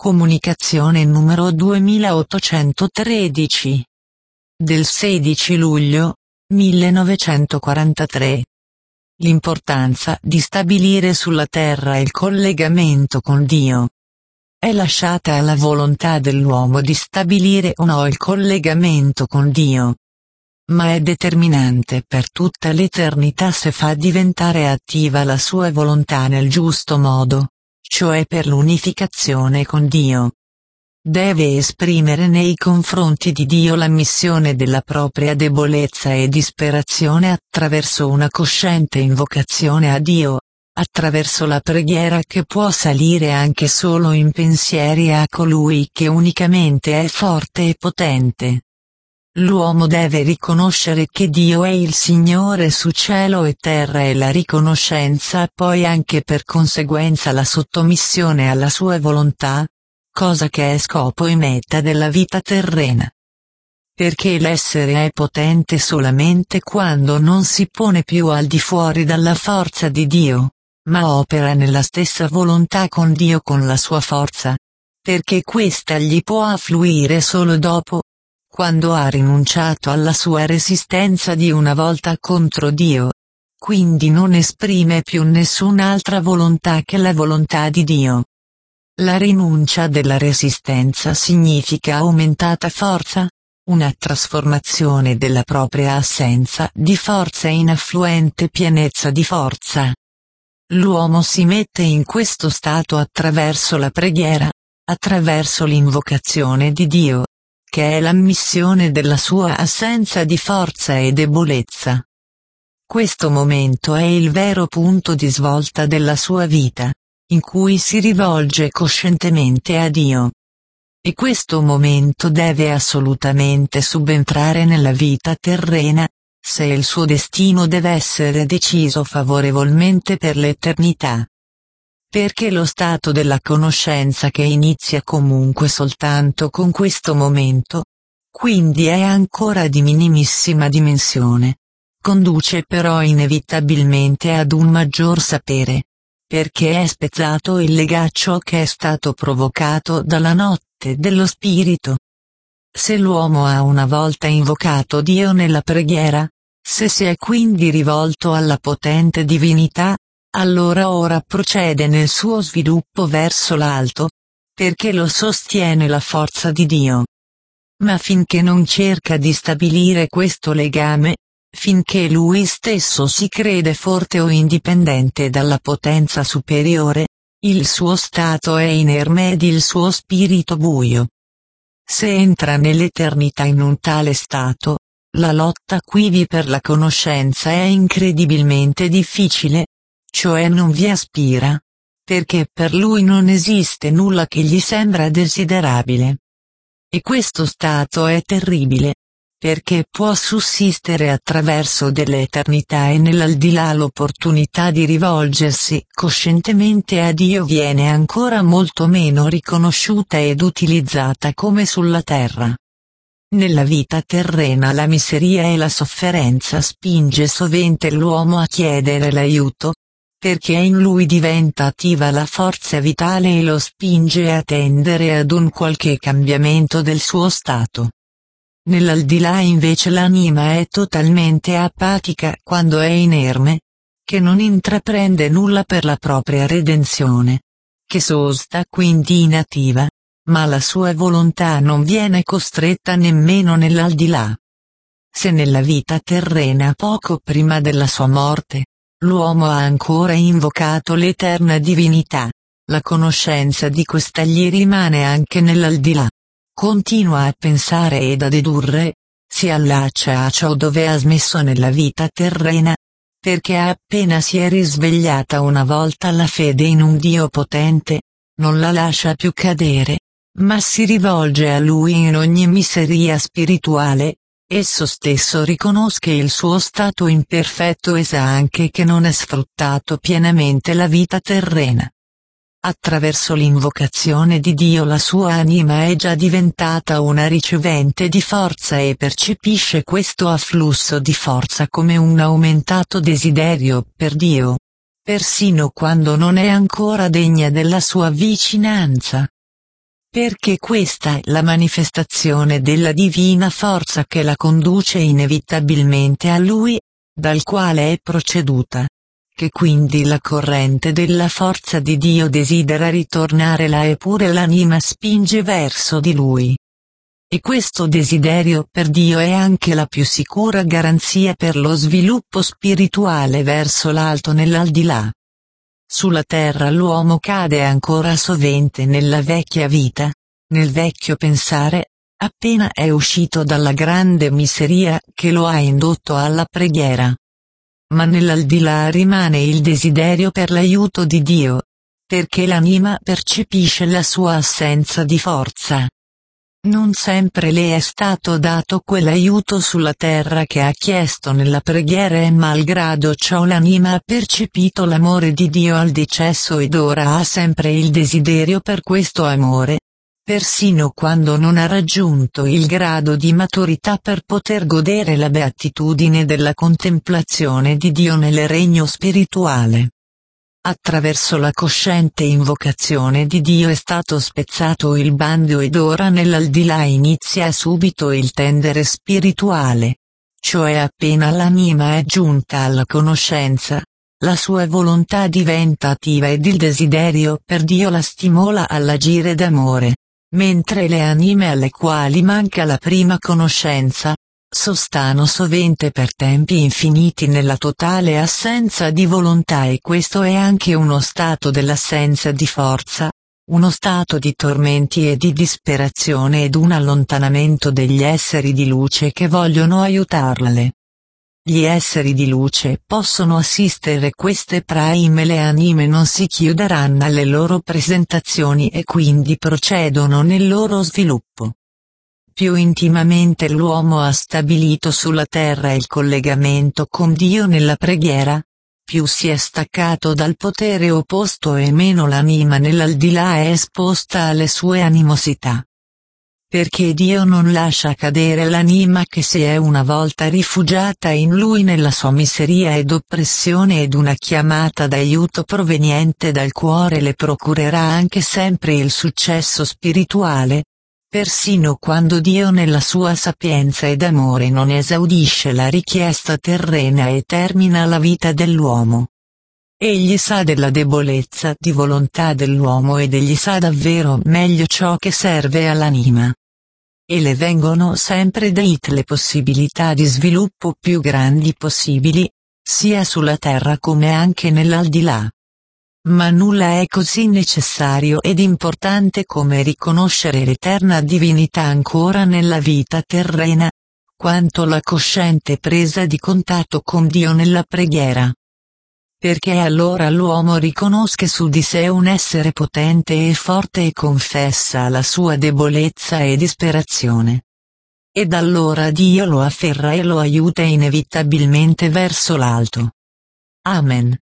Comunicazione numero 2813. Del 16 luglio 1943. L'importanza di stabilire sulla terra il collegamento con Dio. È lasciata alla volontà dell'uomo di stabilire o no il collegamento con Dio. Ma è determinante per tutta l'eternità se fa diventare attiva la sua volontà nel giusto modo, cioè per l'unificazione con Dio. Deve esprimere nei confronti di Dio l'ammissione della propria debolezza e disperazione attraverso una cosciente invocazione a Dio, attraverso la preghiera che può salire anche solo in pensieri a colui che unicamente è forte e potente. L'uomo deve riconoscere che Dio è il Signore su cielo e terra e la riconoscenza poi anche per conseguenza la sottomissione alla sua volontà, cosa che è scopo e meta della vita terrena. Perché l'essere è potente solamente quando non si pone più al di fuori dalla forza di Dio, ma opera nella stessa volontà con Dio con la sua forza, perché questa gli può affluire solo dopo, quando ha rinunciato alla sua resistenza di una volta contro Dio, quindi non esprime più nessun'altra volontà che la volontà di Dio. La rinuncia della resistenza significa aumentata forza, una trasformazione della propria assenza di forza in affluente pienezza di forza. L'uomo si mette in questo stato attraverso la preghiera, attraverso l'invocazione di Dio, che è l'ammissione della sua assenza di forza e debolezza. Questo momento è il vero punto di svolta della sua vita, in cui si rivolge coscientemente a Dio. E questo momento deve assolutamente subentrare nella vita terrena, se il suo destino deve essere deciso favorevolmente per l'eternità. Perché lo stato della conoscenza che inizia comunque soltanto con questo momento, quindi è ancora di minimissima dimensione, conduce però inevitabilmente ad un maggior sapere, perché è spezzato il legaccio che è stato provocato dalla notte dello spirito. Se l'uomo ha una volta invocato Dio nella preghiera, se si è quindi rivolto alla potente divinità, allora ora procede nel suo sviluppo verso l'alto, perché lo sostiene la forza di Dio. Ma finché non cerca di stabilire questo legame, finché lui stesso si crede forte o indipendente dalla potenza superiore, il suo stato è inerme ed il suo spirito buio. Se entra nell'eternità in un tale stato, la lotta quivi per la conoscenza è incredibilmente difficile, cioè non vi aspira, perché per lui non esiste nulla che gli sembra desiderabile. E questo stato è terribile, perché può sussistere attraverso dell'eternità e nell'aldilà l'opportunità di rivolgersi coscientemente a Dio viene ancora molto meno riconosciuta ed utilizzata come sulla terra. Nella vita terrena la miseria e la sofferenza spinge sovente l'uomo a chiedere l'aiuto, perché in lui diventa attiva la forza vitale e lo spinge a tendere ad un qualche cambiamento del suo stato. Nell'aldilà invece l'anima è totalmente apatica quando è inerme, che non intraprende nulla per la propria redenzione, che sosta quindi inattiva, ma la sua volontà non viene costretta nemmeno nell'aldilà. Se nella vita terrena poco prima della sua morte, l'uomo ha ancora invocato l'eterna divinità, la conoscenza di questa gli rimane anche nell'aldilà. Continua a pensare ed a dedurre, si allaccia a ciò dove ha smesso nella vita terrena, perché appena si è risvegliata una volta la fede in un Dio potente, non la lascia più cadere, ma si rivolge a Lui in ogni miseria spirituale. Esso stesso riconosce il suo stato imperfetto e sa anche che non è sfruttato pienamente la vita terrena. Attraverso l'invocazione di Dio la sua anima è già diventata una ricevente di forza e percepisce questo afflusso di forza come un aumentato desiderio per Dio, persino quando non è ancora degna della sua vicinanza. Perché questa è la manifestazione della divina forza che la conduce inevitabilmente a Lui, dal quale è proceduta. Che quindi la corrente della forza di Dio desidera ritornare là e pure l'anima spinge verso di Lui. E questo desiderio per Dio è anche la più sicura garanzia per lo sviluppo spirituale verso l'alto nell'aldilà. Sulla terra l'uomo cade ancora sovente nella vecchia vita, nel vecchio pensare, appena è uscito dalla grande miseria che lo ha indotto alla preghiera. Ma nell'aldilà rimane il desiderio per l'aiuto di Dio, perché l'anima percepisce la sua assenza di forza. Non sempre le è stato dato quell'aiuto sulla terra che ha chiesto nella preghiera e malgrado ciò l'anima ha percepito l'amore di Dio al decesso ed ora ha sempre il desiderio per questo amore, persino quando non ha raggiunto il grado di maturità per poter godere la beatitudine della contemplazione di Dio nel regno spirituale. Attraverso la cosciente invocazione di Dio è stato spezzato il bando ed ora nell'aldilà inizia subito il tendere spirituale. Cioè appena l'anima è giunta alla conoscenza, la sua volontà diventa attiva ed il desiderio per Dio la stimola all'agire d'amore, mentre le anime alle quali manca la prima conoscenza, sostano sovente per tempi infiniti nella totale assenza di volontà e questo è anche uno stato dell'assenza di forza, uno stato di tormenti e di disperazione ed un allontanamento degli esseri di luce che vogliono aiutarle. Gli esseri di luce possono assistere queste prime le anime non si chiuderanno alle loro presentazioni e quindi procedono nel loro sviluppo. Più intimamente l'uomo ha stabilito sulla terra il collegamento con Dio nella preghiera, più si è staccato dal potere opposto e meno l'anima nell'aldilà è esposta alle sue animosità. Perché Dio non lascia cadere l'anima che si è una volta rifugiata in Lui nella sua miseria ed oppressione ed una chiamata d'aiuto proveniente dal cuore le procurerà anche sempre il successo spirituale. Persino quando Dio nella sua sapienza ed amore non esaudisce la richiesta terrena e termina la vita dell'uomo. Egli sa della debolezza di volontà dell'uomo ed egli sa davvero meglio ciò che serve all'anima. E le vengono sempre date le possibilità di sviluppo più grandi possibili, sia sulla terra come anche nell'aldilà. Ma nulla è così necessario ed importante come riconoscere l'eterna divinità ancora nella vita terrena, quanto la cosciente presa di contatto con Dio nella preghiera. Perché allora l'uomo riconosce su di sé un essere potente e forte e confessa la sua debolezza e disperazione. Ed allora Dio lo afferra e lo aiuta inevitabilmente verso l'alto. Amen.